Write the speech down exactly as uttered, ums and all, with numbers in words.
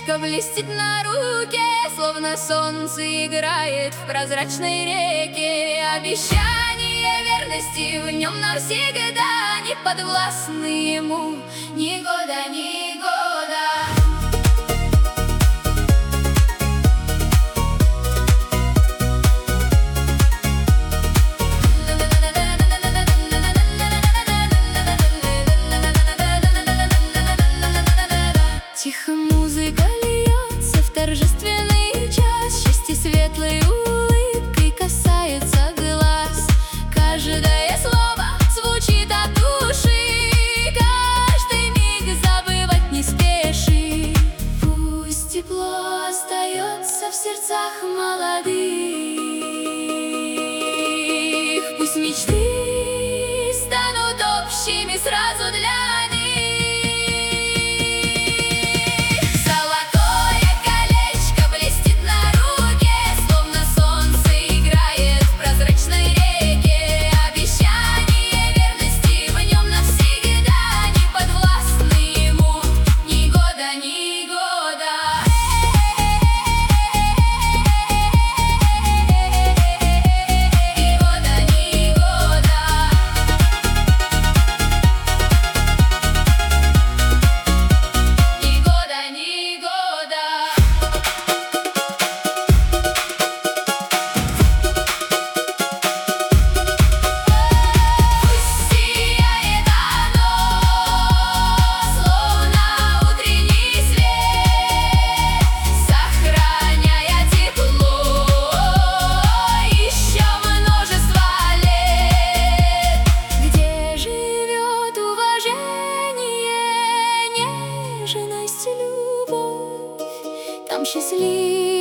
колечко блестит на руке, словно солнце играет в прозрачной реке. Обещание верности в нем навсегда, не подвластны ему ни года, ни года. Тихо музыка льется в торжественный час, счастье светлой улыбкой касается глаз. Каждое слово звучит от души, каждый миг забывать не спеши. Пусть тепло остается в сердцах молодых, пусть мечты станут общими сразу для них. Там счастливый